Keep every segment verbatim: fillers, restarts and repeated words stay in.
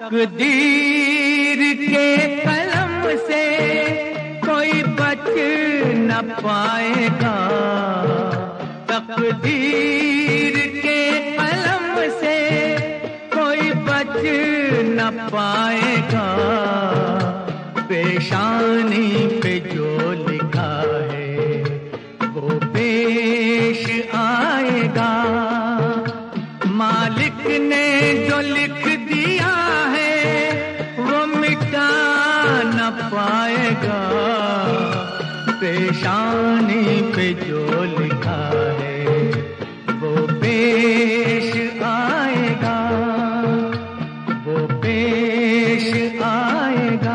तकदीर के कलम से कोई बच न पाएगा, तकदीर के कलम से कोई बच न पाएगा। पेशानी पे जो लिखा है वो पेश आएगा। मालिक ने जो लिख दिया है वो मिटा न पाएगा। पेशानी पे जो लिखा है वो पेश आएगा, वो पेश आएगा।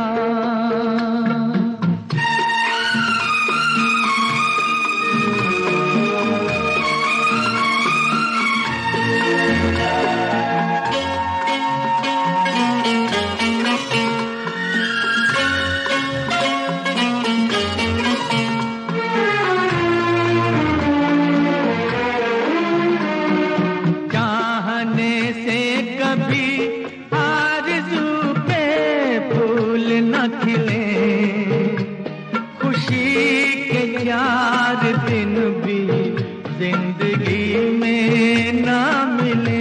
चार दिन भी जिंदगी में ना मिले,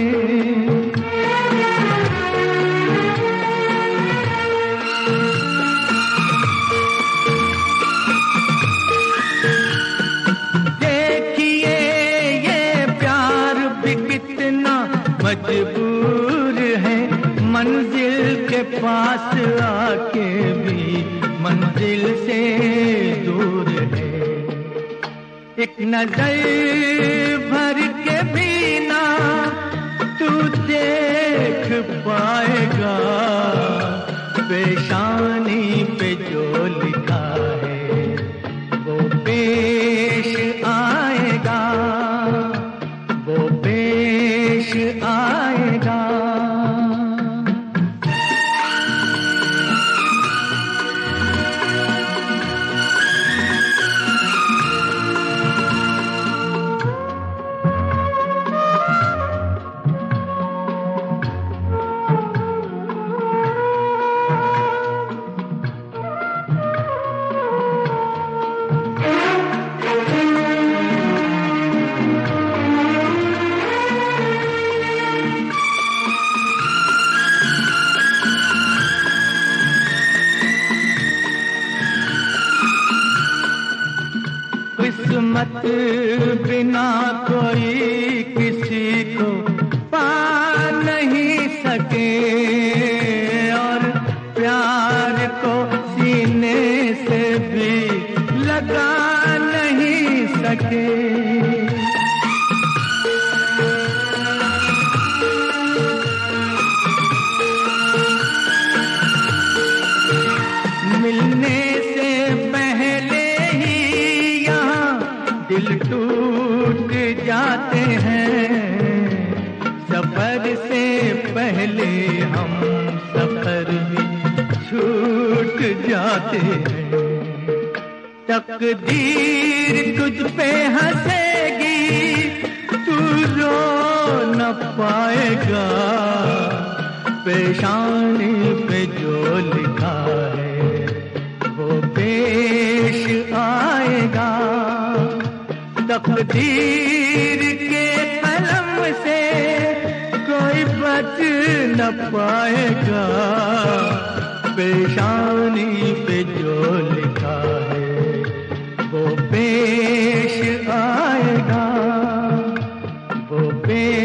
देखिए ये प्यार भी कितना मजबूर है। मंजिल के पास आके भी मंजिल से दूर है। एक नजर भर के भी ना तू देख पाएगा। पेशानी पे जो लिखा है वो पेश आएगा, वो पेश आएगा। किस्मत बिना कोई किसी को पा नहीं सके, और प्यार को सीने से भी लगा नहीं सके। मिलने से पहले दिल टूट जाते हैं, सफर से पहले हम सफर भी छूट जाते हैं। तकदीर तुझ पे हंसेगी, तू रो न पाएगा। पेशानी पे जो लिखा है वो पेश आएगा। तकदीर के कलम से कोई बच न पाएगा। पेशानी पे जो लिखा है वो पेश आएगा, वो पेश